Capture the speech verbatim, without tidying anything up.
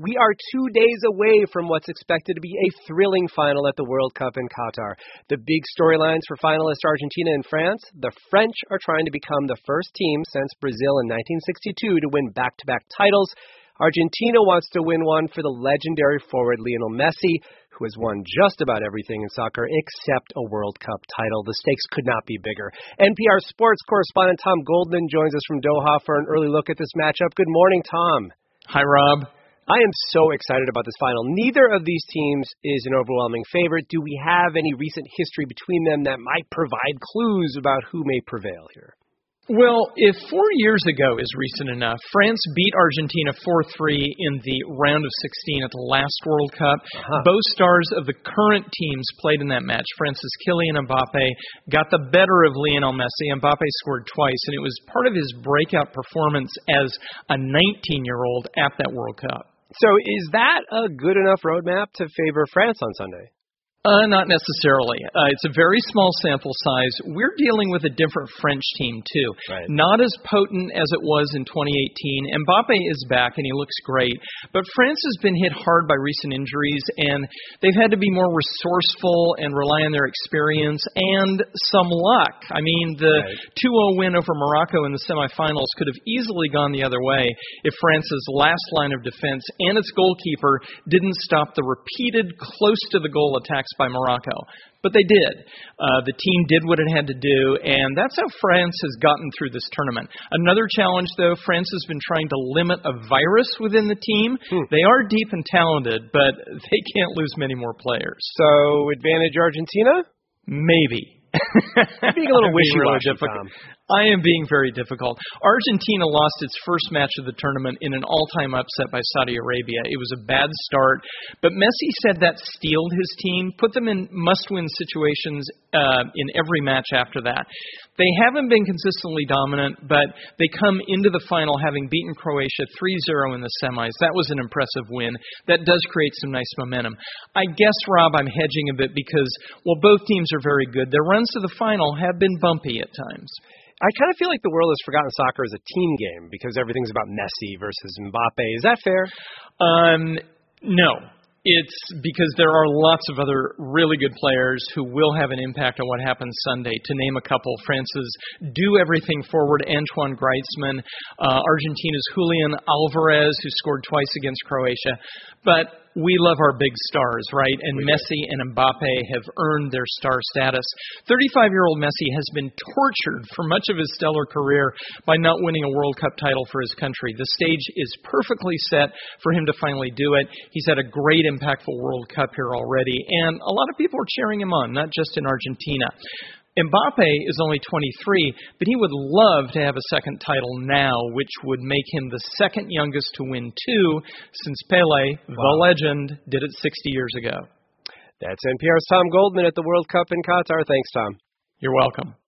We are two days away from what's expected to be a thrilling final at the World Cup in Qatar. The big storylines for finalists Argentina and France. The French are trying to become the first team since Brazil in nineteen sixty-two to win back-to-back titles. Argentina wants to win one for the legendary forward Lionel Messi, who has won just about everything in soccer except a World Cup title. The stakes could not be bigger. N P R sports correspondent Tom Goldman joins us from Doha for an early look at this matchup. Good morning, Tom. Hi, Rob. I am so excited about this final. Neither of these teams is an overwhelming favorite. Do we have any recent history between them that might provide clues about who may prevail here? Well, if four years ago is recent enough, France beat Argentina four three in the round of sixteen at the last World Cup. Uh-huh. Both stars of the current teams played in that match. France's Kylian Mbappe got the better of Lionel Messi. Mbappe scored twice, and it was part of his breakout performance as a nineteen-year-old at that World Cup. So is that a good enough roadmap to favor France on Sunday? Uh, not necessarily. Uh, it's a very small sample size. We're dealing with a different French team, too. Right. Not as potent as it was in twenty eighteen. Mbappe is back, and he looks great. But France has been hit hard by recent injuries, and they've had to be more resourceful and rely on their experience and some luck. I mean, the two oh win over Morocco in the semifinals could have easily gone the other way if France's last line of defense and its goalkeeper didn't stop the repeated close-to-the-goal attacks by Morocco. But they did. Uh, the team did what it had to do, and that's how France has gotten through this tournament. Another challenge, though, France has been trying to limit a virus within the team. Hmm. They are deep and talented, but they can't lose many more players. So, advantage Argentina? Maybe. You're being a little wishy-washy, really Tom. I am being very difficult. Argentina lost its first match of the tournament in an all-time upset by Saudi Arabia. It was a bad start, but Messi said that steeled his team, put them in must-win situations uh, in every match after that. They haven't been consistently dominant, but they come into the final having beaten Croatia three zero in the semis. That was an impressive win. That does create some nice momentum. I guess, Rob, I'm hedging a bit because, well, both teams are very good. Their runs to the final have been bumpy at times. I kind of feel like the world has forgotten soccer as a team game because everything's about Messi versus Mbappe. Is that fair? Um, no. It's because there are lots of other really good players who will have an impact on what happens Sunday. To name a couple, France's do everything forward Antoine Griezmann, uh, Argentina's Julian Alvarez, who scored twice against Croatia. But we love our big stars, right? And we Messi do. and Mbappe have earned their star status. thirty-five-year-old Messi has been tortured for much of his stellar career by not winning a World Cup title for his country. The stage is perfectly set for him to finally do it. He's had a great impactful World Cup here already, and a lot of people are cheering him on, not just in Argentina. Mbappe is only twenty-three, but he would love to have a second title now, which would make him the second youngest to win two since Pelé, wow. the legend, did it sixty years ago. That's N P R's Tom Goldman at the World Cup in Qatar. Thanks, Tom. You're welcome.